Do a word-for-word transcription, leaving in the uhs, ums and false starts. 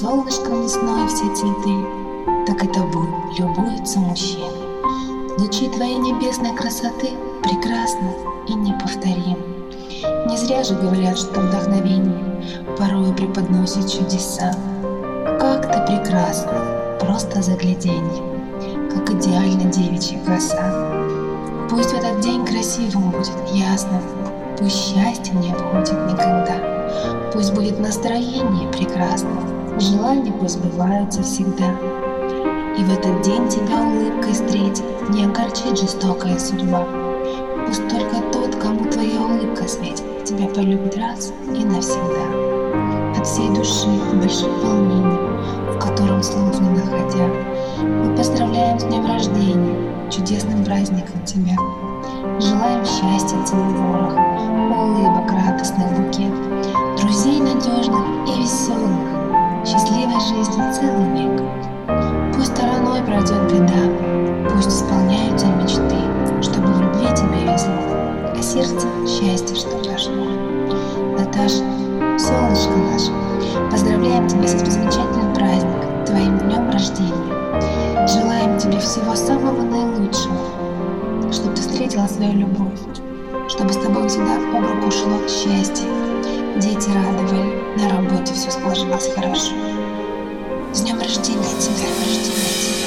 солнышком весной все цветы, так и тобой любуются мужчины. Лучи твоей небесной красоты прекрасны и неповторимы. Не зря же говорят, что вдохновение порой преподносит чудеса. Как ты прекрасна, просто загляденье, как идеально девичья коса. Пусть в этот день красивым будет ясно, пусть счастья не обходит никогда. Пусть будет настроение прекрасным, желания пусть сбываются всегда. И в этот день тебя улыбкой встретит, не огорчит жестокая судьба. Пусть только тот, кому твоя улыбка светит, тебя полюбит раз и навсегда. От всей души большое волнение, в котором слов не находя, мы поздравляем с днем рождения, чудесным праздником тебя. Желаем счастья целый ворох, улыбок радостных букет, друзей надежных и веселых, счастливой жизни целый век. Пусть стороной пройдет беда, пусть исполняются мечты, чтобы в любви тебя везло, а сердце счастье, что прошло. Наташа, солнышко наше, поздравляем тебя с этим замечательным праздником, твоим днем рождения. Желаем тебе всего самого наилучшего, чтобы ты встретила свою любовь, чтобы с тобой всегда об руку шло счастье, дети радовали, на работе все сложилось хорошо. С днем рождения тебя, рождения тебя!